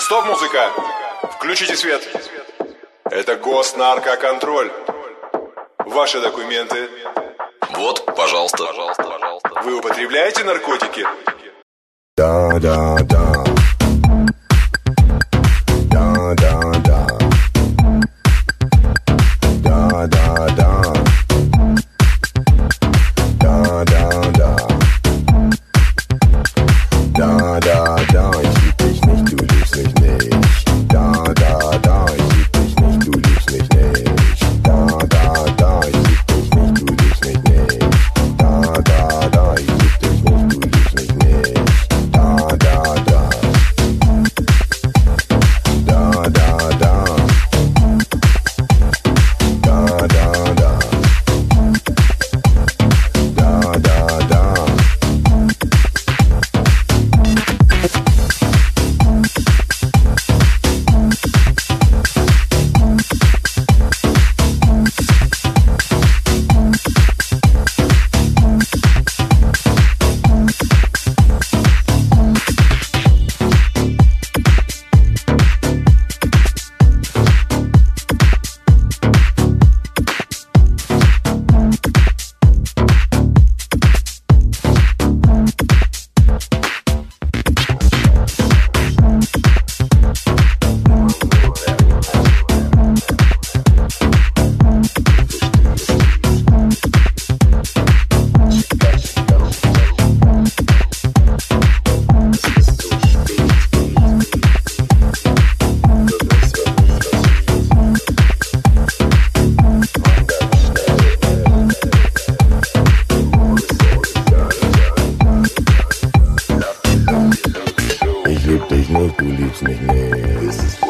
Стоп, музыка! Включите свет. Это госнаркоконтроль. Ваши документы. Вот, пожалуйста. Вы употребляете наркотики? Да. Да. Ich lieb dich nicht, du liebst mich nicht. Da, ich lieb dich nicht, du liebst mich nicht. Da, ich lieb dich nicht, du liebst mich nicht. Da, ich lieb dich nicht, du liebst mich nicht. Da. Ich lieb dich nicht, du liebst mich nicht.